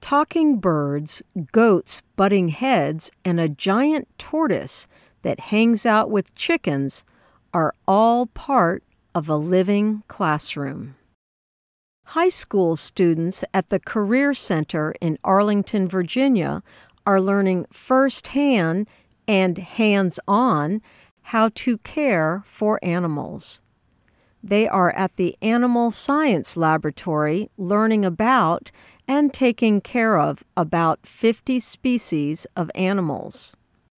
Talking birds, goats butting heads, and a giant tortoise that hangs out with chickens are all part of a living classroom. High school students at the Career Center in Arlington, Virginia, are learning firsthand and hands-on how to care for animals. They are at the Animal Science Laboratory learning about and taking care of about 50 species of animals.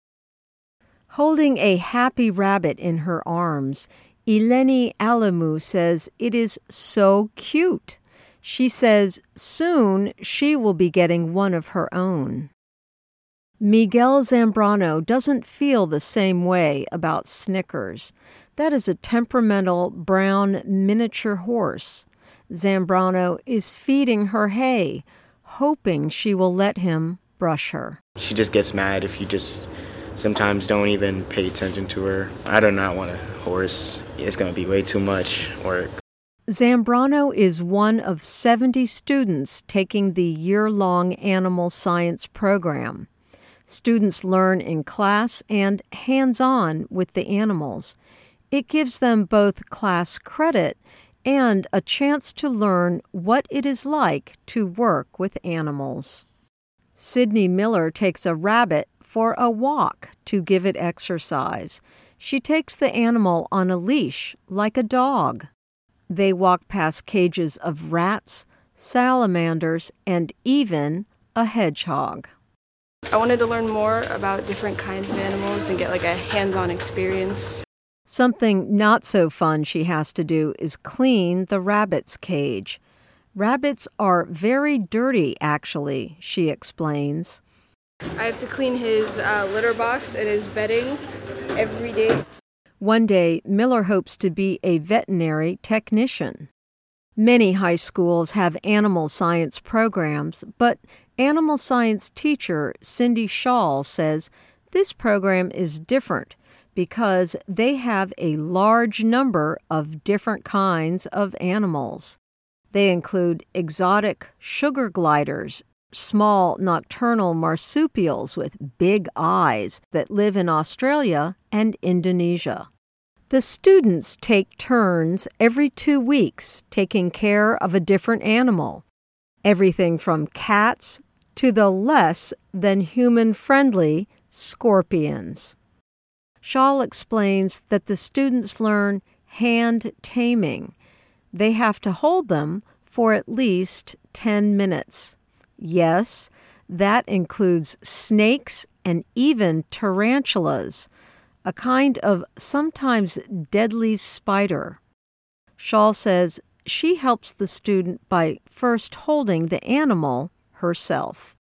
Holding a happy rabbit in her arms, Eleni Alamu says it is so cute. She says soon she will be getting one of her own. Miguel Zambrano doesn't feel the same way about Snickers. That is a temperamental brown miniature horse. Zambrano is feeding her hay, hoping she will let him brush her. She just gets mad if you just sometimes don't even pay attention to her. I do not want a horse. It's going to be way too much work. Zambrano is one of 70 students taking the year-long animal science program. Students learn in class and hands-on with the animals. It gives them both class credit and a chance to learn what it is like to work with animals. Sydney Miller takes a rabbit for a walk to give it exercise. She takes the animal on a leash like a dog. They walk past cages of rats, salamanders, and even a hedgehog. I wanted to learn more about different kinds of animals and get like a hands-on experience. Something not so fun she has to do is clean the rabbit's cage. Rabbits are very dirty, actually, she explains. I have to clean his litter box and his bedding every day. One day, Miller hopes to be a veterinary technician. Many high schools have animal science programs, but animal science teacher Cindy Shaw says this program is different because they have a large number of different kinds of animals. They include exotic sugar gliders, small nocturnal marsupials with big eyes that live in Australia and Indonesia. The students take turns every 2 weeks taking care of a different animal, everything from cats to the less than human-friendly scorpions. Shaw explains that the students learn hand taming. They have to hold them for at least 10 minutes. Yes, that includes snakes and even tarantulas, a kind of sometimes deadly spider. Shaw says she helps the student by first holding the animal herself.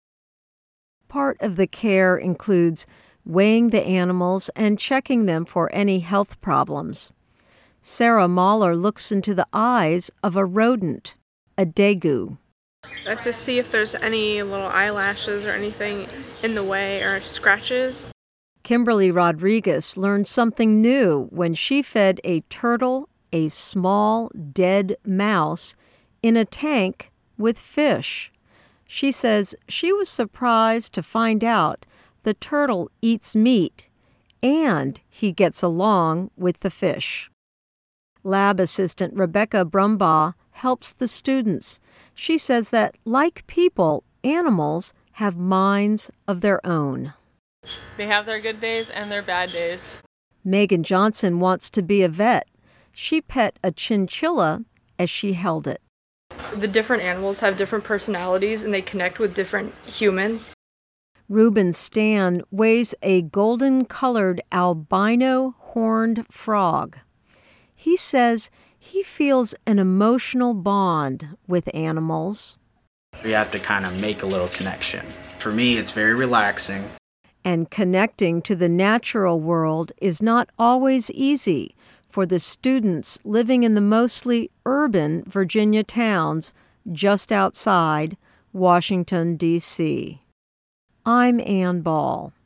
Part of the care includes weighing the animals and checking them for any health problems. Sarah Mahler looks into the eyes of a rodent, a degu. I have to see if there's any little eyelashes or anything in the way or scratches. Kimberly Rodriguez learned something new when she fed a turtle a small dead mouse in a tank with fish. She says she was surprised to find out the turtle eats meat and he gets along with the fish. Lab assistant Rebecca Brumbaugh helps the students. She says that, like people, animals have minds of their own. They have their good days and their bad days. Megan Johnson wants to be a vet. She pet a chinchilla as she held it. The different animals have different personalities and they connect with different humans. Reuben Stan weighs a golden-colored albino horned frog. He says he feels an emotional bond with animals. We have to kind of make a little connection. For me, it's very relaxing. And connecting to the natural world is not always easy for the students living in the mostly urban Virginia towns just outside Washington, D.C. I'm Ann Ball.